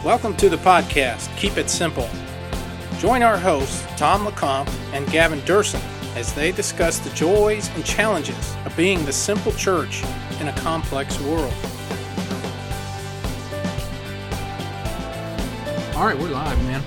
Welcome to the podcast, Keep It Simple. Join our hosts, Tom LeCompte and Gavin Durson, as they discuss the joys and challenges of being the simple church in a complex world. All right, we're live, man.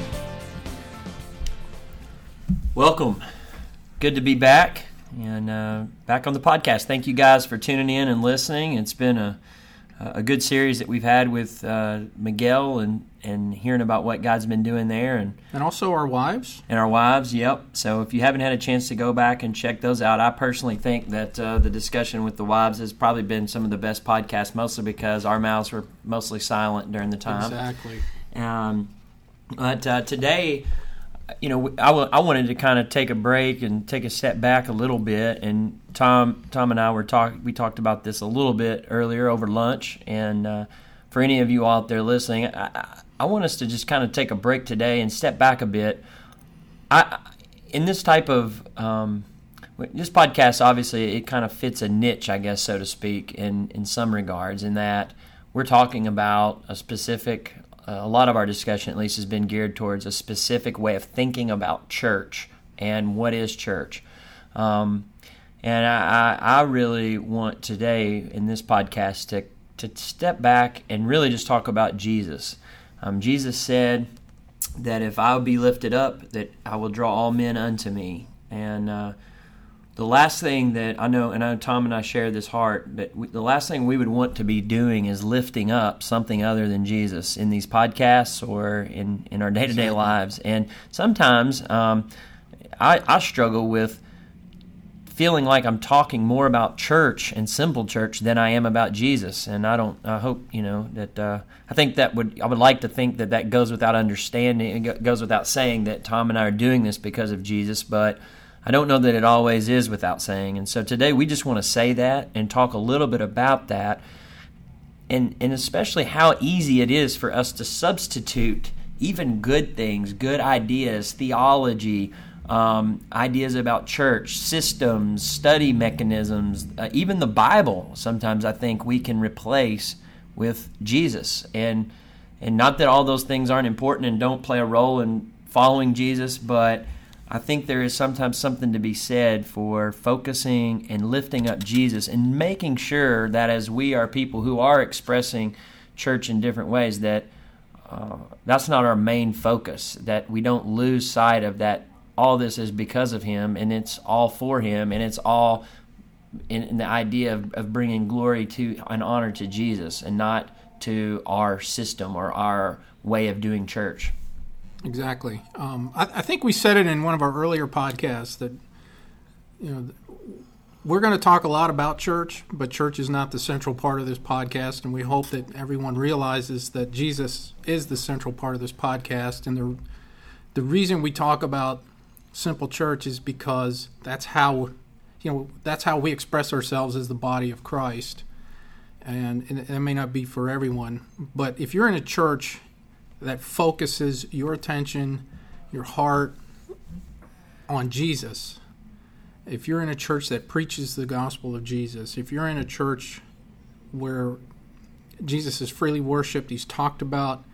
Welcome. Good to be back and back on the podcast. Thank you guys for tuning in and listening. It's been a good series that we've had with Miguel and hearing about what God's been doing there. And also our wives. And our wives, yep. So if you haven't had a chance to go back and check those out, I personally think that the discussion with the wives has probably been some of the best podcasts, mostly because our mouths were mostly silent during the time. Exactly. But today, you know, I wanted to kind of take a break and take a step back a little bit. And Tom and I we talked about this a little bit earlier over lunch. And for any of you out there listening, I want us to just kind of take a break today and step back a bit. In this type of this podcast, obviously, it kind of fits a niche, I guess, so to speak, in some regards, in that we're talking about a specific. A lot of our discussion, at least, has been geared towards a specific way of thinking about church and what is church. And I really want today in this podcast to step back and really just talk about Jesus. Jesus said that if I will be lifted up, that I will draw all men unto me. And the last thing that I know Tom and I share this heart, that the last thing we would want to be doing is lifting up something other than Jesus in these podcasts or in our day-to-day lives. And sometimes I struggle with feeling like I'm talking more about church and simple church than I am about Jesus. And I hope, that I think I would like to think that goes without understanding. It goes without saying that Tom and I are doing this because of Jesus, but I don't know that it always is without saying. And so today we just want to say that and talk a little bit about that, and especially how easy it is for us to substitute even good things, good ideas, theology, ideas about church, systems, study mechanisms, even the Bible. Sometimes I think we can replace with Jesus. And not that all those things aren't important and don't play a role in following Jesus, but I think there is sometimes something to be said for focusing and lifting up Jesus and making sure that as we are people who are expressing church in different ways, that that's not our main focus, that we don't lose sight of that all this is because of Him and it's all for Him and it's all in the idea of bringing glory to and honor to Jesus and not to our system or our way of doing church. Exactly. I think we said it in one of our earlier podcasts that, we're going to talk a lot about church, but church is not the central part of this podcast, and we hope that everyone realizes that Jesus is the central part of this podcast. And the reason we talk about simple church is because that's how we express ourselves as the body of Christ. And it may not be for everyone, but if you're in a church that focuses your attention, your heart on Jesus, if you're in a church that preaches the gospel of Jesus, if you're in a church where Jesus is freely worshipped, He's talked about,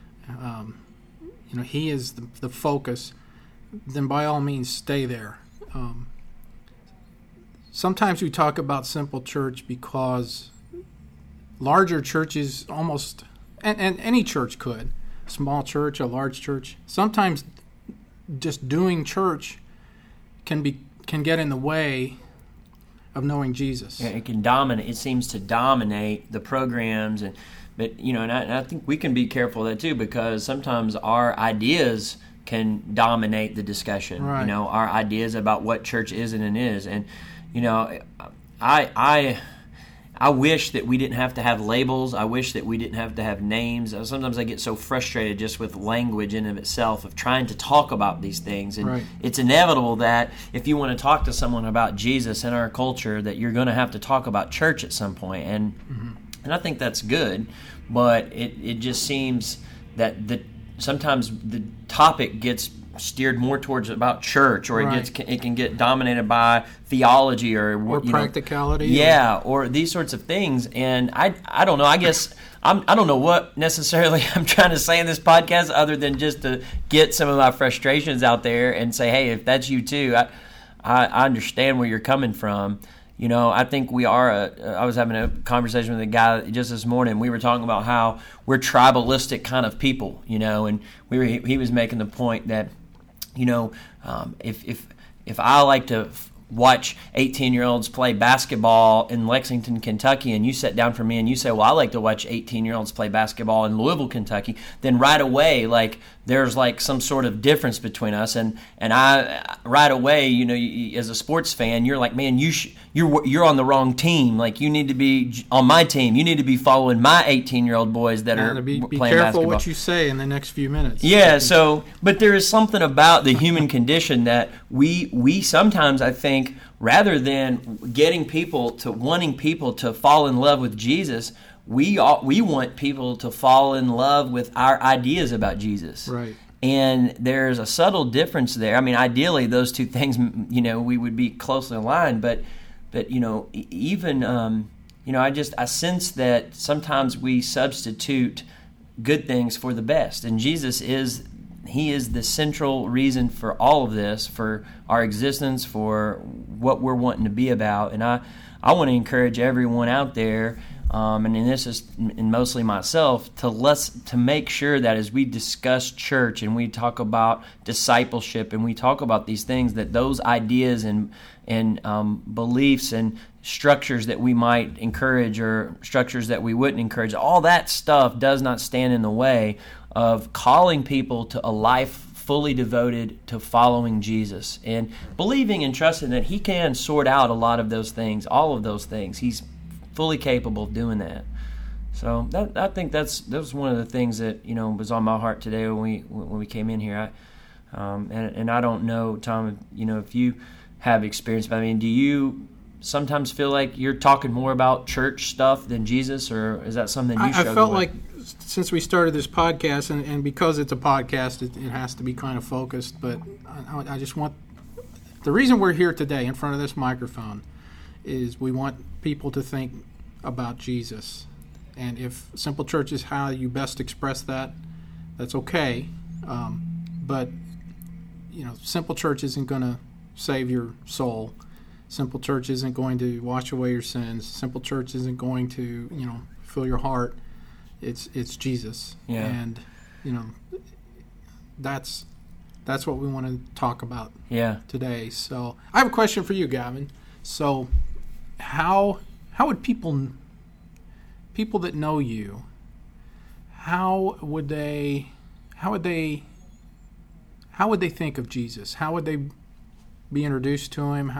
He is the focus, then by all means stay there. Sometimes we talk about simple church because larger churches almost, and any church could, small church, a large church. Sometimes just doing church can get in the way of knowing Jesus. Yeah, it can dominate. It seems to dominate the programs, but I think we can be careful of that too, because sometimes our ideas can dominate the discussion. Right. Our ideas about what church is and is, and I wish that we didn't have to have labels. I wish that we didn't have to have names. Sometimes I get so frustrated just with language in of itself of trying to talk about these things. And right. It's inevitable that if you want to talk to someone about Jesus in our culture, that you're going to have to talk about church at some point. And I think that's good, but it just seems that sometimes the topic gets steered more towards about church, or Right. it can get dominated by theology or practicality, or these sorts of things. And I don't know. I guess I don't know what necessarily I'm trying to say in this podcast, other than just to get some of my frustrations out there and say, hey, if that's you too, I understand where you're coming from. I think we are. I was having a conversation with a guy just this morning. We were talking about how we're tribalistic kind of people, and he was making the point that, if I like to watch 18-year-olds play basketball in Lexington, Kentucky, and you sit down for me and you say, well, I like to watch 18-year-olds play basketball in Louisville, Kentucky, then right away, there's some sort of difference between us, and I right away, as a sports fan, you're like, man, you're on the wrong team. You need to be on my team. You need to be following my 18-year-old boys that are be playing careful basketball. what you say in the next few minutes. Yeah, but there is something about the human condition that we sometimes, I think, rather than wanting people to fall in love with Jesus, we want people to fall in love with our ideas about Jesus. Right. And there's a subtle difference there. I mean, ideally, those two things, we would be closely aligned. But even, I sense that sometimes we substitute good things for the best. And Jesus is the central reason for all of this, for our existence, for what we're wanting to be about. And I want to encourage everyone out there, and this is mostly myself, to make sure that as we discuss church and we talk about discipleship and we talk about these things, that those ideas and beliefs and structures that we might encourage or structures that we wouldn't encourage, all that stuff does not stand in the way of calling people to a life fully devoted to following Jesus and believing and trusting that He can sort out a lot of those things, all of those things. He's fully capable of doing that. So I think that was one of the things that was on my heart today when we came in here. And I don't know, Tom, if you have experience, but I mean, do you sometimes feel like you're talking more about church stuff than Jesus, or is that something you struggle with? I felt like since we started this podcast, and because it's a podcast, it has to be kind of focused, but I just want, the reason we're here today in front of this microphone is we want people to think about Jesus. And if Simple Church is how you best express that, that's okay. But, Simple Church isn't going to save your soul. Simple Church isn't going to wash away your sins. Simple Church isn't going to, fill your heart. It's Jesus. Yeah. And, that's what we want to talk about today. So I have a question for you, Gavin. So how would people that know you, how would they think of Jesus? How would they be introduced to Him?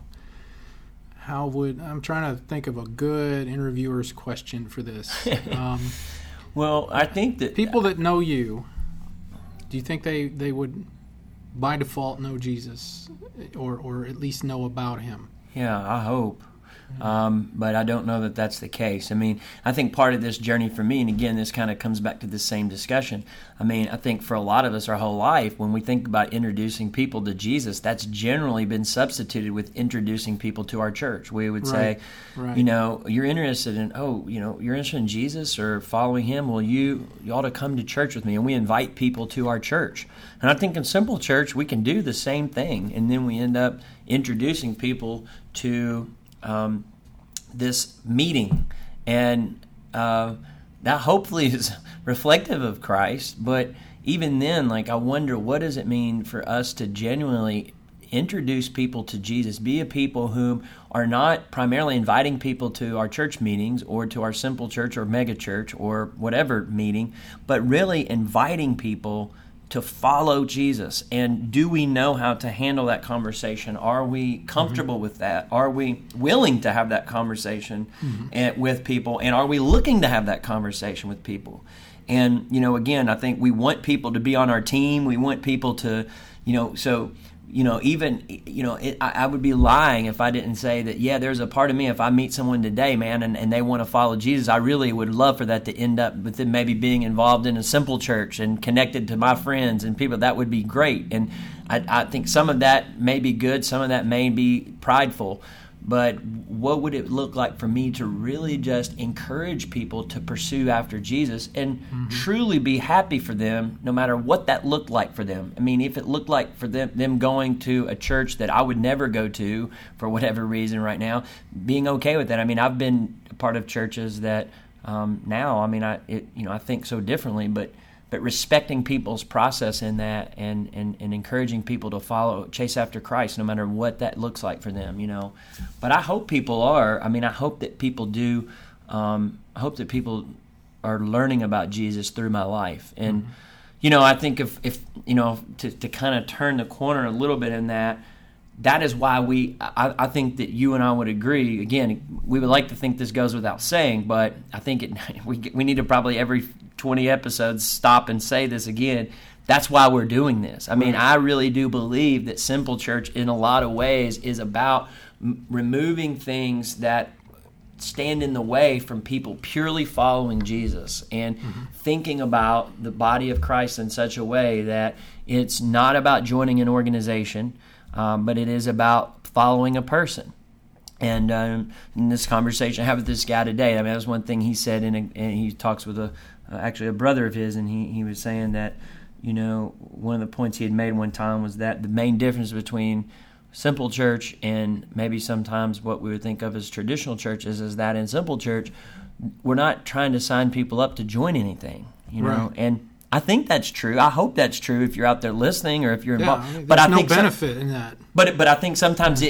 I'm trying to think of a good interviewer's question for this. Well, I think that people that know you, do you think they would by default know Jesus, or at least know about Him? Yeah, I hope. But I don't know that that's the case. I mean, I think part of this journey for me, and again, this kind of comes back to the same discussion. I mean, I think for a lot of us, our whole life, when we think about introducing people to Jesus, that's generally been substituted with introducing people to our church. We would say, you're interested in, you're interested in Jesus or following Him. Well, you ought to come to church with me. And we invite people to our church. And I think in Simple Church, we can do the same thing. And then we end up introducing people to this meeting, and that hopefully is reflective of Christ. But even then, I wonder, what does it mean for us to genuinely introduce people to Jesus, be a people who are not primarily inviting people to our church meetings or to our Simple Church or mega church or whatever meeting, but really inviting people to follow Jesus? And do we know how to handle that conversation? Are we comfortable with that? Are we willing to have that conversation with people? And are we looking to have that conversation with people? And, again, I think we want people to be on our team. We want people to, so I would be lying if I didn't say that, there's a part of me, if I meet someone today, man, and they want to follow Jesus, I really would love for that to end up with them maybe being involved in a simple church and connected to my friends and people. That would be great. And I think some of that may be good, some of that may be prideful. But what would it look like for me to really just encourage people to pursue after Jesus and truly be happy for them, no matter what that looked like for them? I mean, if it looked like for them going to a church that I would never go to for whatever reason right now, being okay with that. I mean, I've been a part of churches that now, I mean, I think so differently, but respecting people's process in that and encouraging people to chase after Christ, no matter what that looks like for them, But I hope people are. I mean, I hope that people do. I hope that people are learning about Jesus through my life. And, I think if to kind of turn the corner a little bit in that is why I think that you and I would agree. Again, we would like to think this goes without saying, but I think we need to probably every 20 episodes stop and say this again. That's why we're doing this. I mean, I really do believe that Simple Church in a lot of ways is about removing things that stand in the way from people purely following Jesus and thinking about the body of Christ in such a way that it's not about joining an organization, but it is about following a person. And in this conversation I had with this guy today, I mean, that was one thing he said, and he talks with actually a brother of his, and he was saying that, one of the points he had made one time was that the main difference between Simple Church and maybe sometimes what we would think of as traditional churches is that in Simple Church, we're not trying to sign people up to join anything, Right. And I think that's true. I hope that's true if you're out there listening or if you're involved. I mean, but there's I think no benefit in that. But I think sometimes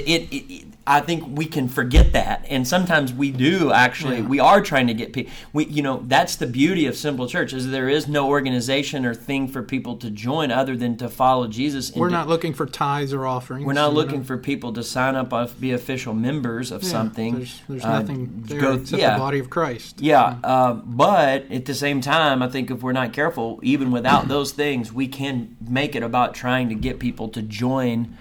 I think we can forget that, and sometimes we do actually. Yeah. We are trying to get people. That's the beauty of Simple Church is there is no organization or thing for people to join other than to follow Jesus. We're not looking for tithes or offerings. We're not looking for people to sign up be official members of something. There's nothing there except the body of Christ. Yeah, but at the same time, I think if we're not careful, even without those things, we can make it about trying to get people to join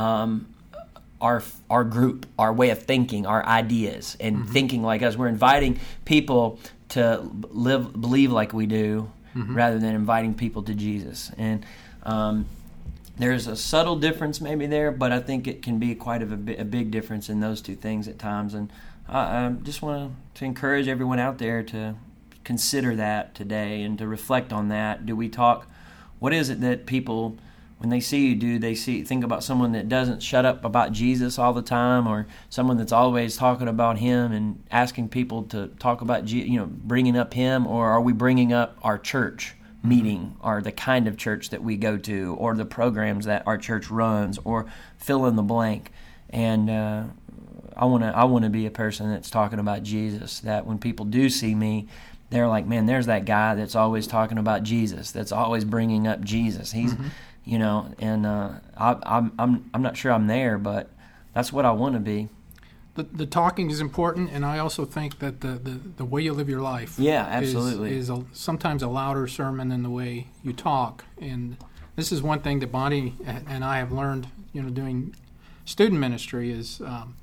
our group, our way of thinking, our ideas, and thinking like us. We're inviting people to believe like we do, rather than inviting people to Jesus. And there's a subtle difference maybe there, but I think it can be quite a big difference in those two things at times. And I just want to encourage everyone out there to consider that today and to reflect on that. What is it that people, when they see you, think about someone that doesn't shut up about Jesus all the time, or someone that's always talking about Him and asking people to talk about, bringing up Him, or are we bringing up our church meeting, or the kind of church that we go to, or the programs that our church runs, or fill in the blank? And I want to be a person that's talking about Jesus, that when people do see me, they're like, man, there's that guy that's always talking about Jesus, that's always bringing up Jesus. He's and I'm not sure I'm there, but that's what I want to be. The talking is important, and I also think that the way you live your life absolutely is sometimes a louder sermon than the way you talk. And this is one thing that Bonnie and I have learned, doing student ministry is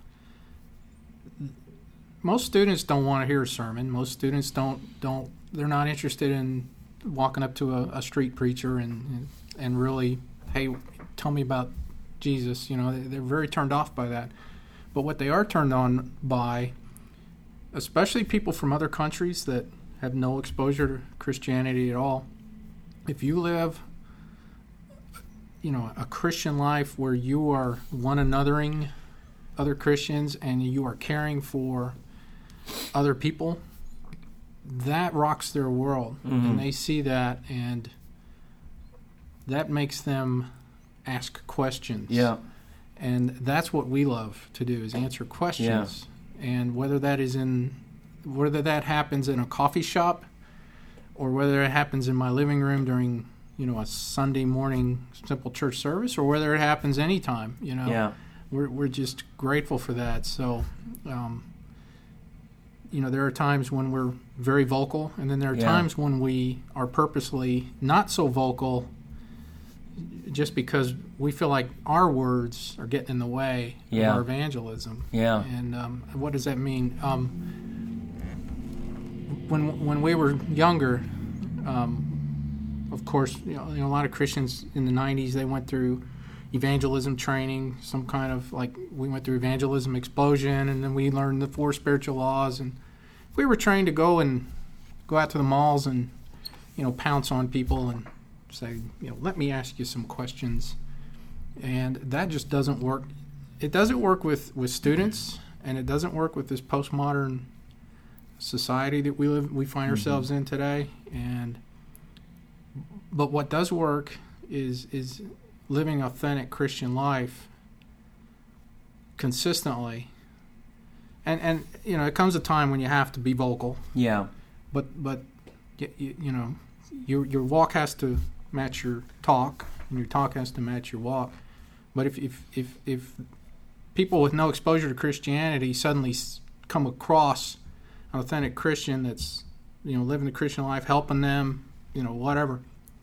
most students don't want to hear a sermon. Most students they're not interested in walking up to a street preacher and really, hey, tell me about Jesus. They're very turned off by that. But what they are turned on by, especially people from other countries that have no exposure to Christianity at all, if you live, a Christian life where you are one anothering other Christians and you are caring for other people, that rocks their world. And they see that, and that makes them ask questions. Yeah. And that's what we love to do, is answer questions. Yeah. And whether that happens in a coffee shop, or whether it happens in my living room during, a Sunday morning Simple Church service, or whether it happens anytime, Yeah. We're just grateful for that. So, there are times when we're very vocal, and then there are times when we are purposely not so vocal, just because we feel like our words are getting in the way of our evangelism. Yeah. And what does that mean? When we were younger, of course, a lot of Christians in the 90s, they went through evangelism training, some kind of, like, we went through evangelism explosion, and then we learned the 4 spiritual laws, and we were trained to go out to the malls and pounce on people and say, let me ask you some questions. And that just doesn't work. It doesn't work with students, and it doesn't work with this postmodern society that we find ourselves in today. But what does work is living authentic Christian life consistently. And it comes a time when you have to be vocal. Yeah. But your walk has to match your talk, and your talk has to match your walk. But if people with no exposure to Christianity suddenly come across an authentic Christian that's living the Christian life, helping them, whatever,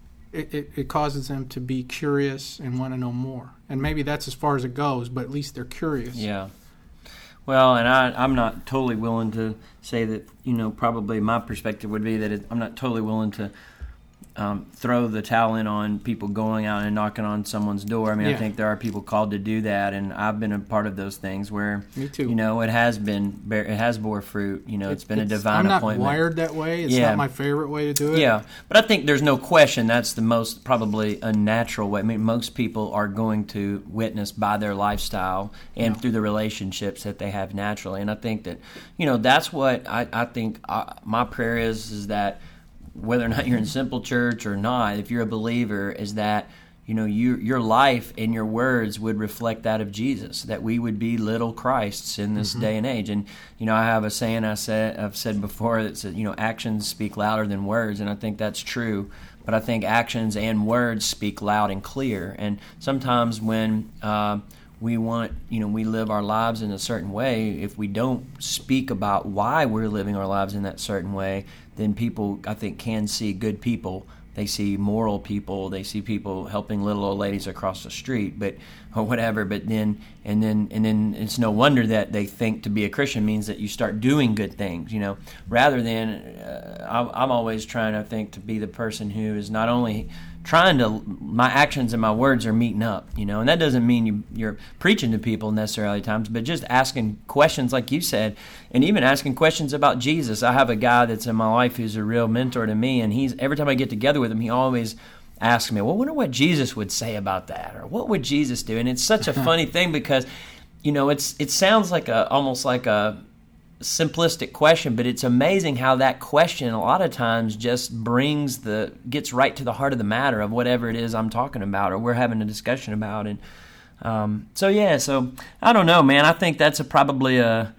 it causes them to be curious and want to know more. And maybe that's as far as it goes, but at least they're curious. Yeah. Well, and I'm not totally willing to say that, probably my perspective would be that I'm not totally willing to throw the towel in on people going out and knocking on someone's door. I mean, I think there are people called to do that, and I've been a part of those things where, me too. It has bore fruit. It's been a divine appointment. I'm not wired that way. It's not my favorite way to do it. Yeah, but I think there's no question that's the most probably unnatural way. I mean, most people are going to witness by their lifestyle and through the relationships that they have naturally. And I think that, that's what I think my prayer is that whether or not you're in Simple Church or not, if you're a believer, is that your life and your words would reflect that of Jesus, that we would be little Christs in this day and age. And I have a saying I've said before that says, actions speak louder than words, and I think that's true. But I think actions and words speak loud and clear. And sometimes when we live our lives in a certain way, if we don't speak about why we're living our lives in that certain way, then people, I think, can see good people. They see moral people. They see people helping little old ladies across the street, or whatever. But then it's no wonder that they think to be a Christian means that you start doing good things. Rather than I'm always trying, I think, to be the person who is not only my actions and my words are meeting up, and that doesn't mean you're preaching to people necessarily at times, but just asking questions like you said, and even asking questions about Jesus. I have a guy that's in my life who's a real mentor to me, and every time I get together with him, he always asks me, well, I wonder what Jesus would say about that, or what would Jesus do? And it's such a funny thing because, it sounds like almost like a simplistic question, but it's amazing how that question a lot of times just gets right to the heart of the matter of whatever it is I'm talking about or we're having a discussion about. And so I don't know, man. I think that's probably a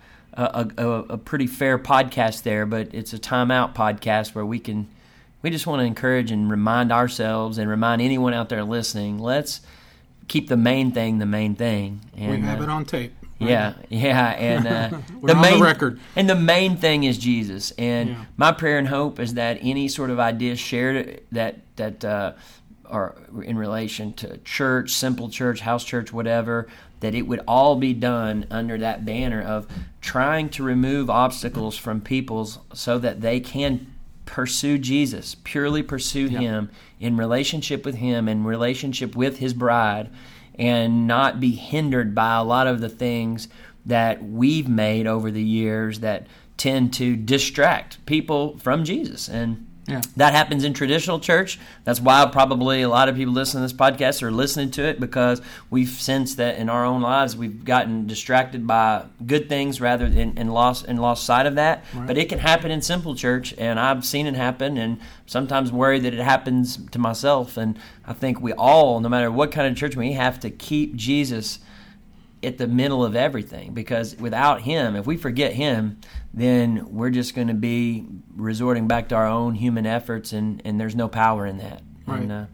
pretty fair podcast there, but it's a timeout podcast where we just want to encourage and remind ourselves and remind anyone out there listening, let's keep the main thing the main thing. And we have it on tape. Yeah, and we're on the record. And the main thing is Jesus. And my prayer and hope is that any sort of ideas shared that are in relation to church, Simple Church, house church, whatever, that it would all be done under that banner of trying to remove obstacles from people's so that they can pursue Jesus, purely pursue Him in relationship with Him, in relationship with His bride, and not be hindered by a lot of the things that we've made over the years that tend to distract people from Jesus. And that happens in traditional church. That's why probably a lot of people listening to this podcast are listening to it, because we've sensed that in our own lives we've gotten distracted by good things rather than and lost sight of that. Right. But it can happen in Simple Church, and I've seen it happen, and sometimes worry that it happens to myself. And I think we all, no matter what kind of church, we have to keep Jesus at the middle of everything, because without Him, if we forget Him, then we're just going to be resorting back to our own human efforts, and there's no power in that. Right. And,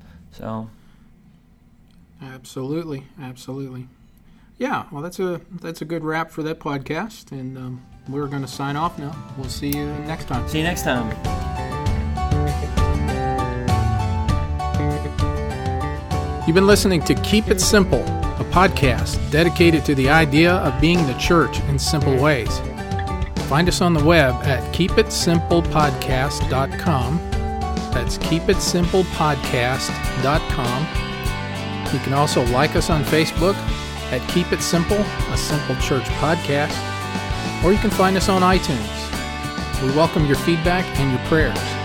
Absolutely. Yeah, well, that's a good wrap for that podcast, and we're going to sign off now. We'll see you next time. See you next time. You've been listening to Keep It Simple, a podcast dedicated to the idea of being the church in simple ways. Find us on the web at keepitsimplepodcast.com. That's keepitsimplepodcast.com. You can also like us on Facebook at Keep It Simple, a Simple Church podcast, or you can find us on iTunes. We welcome your feedback and your prayers.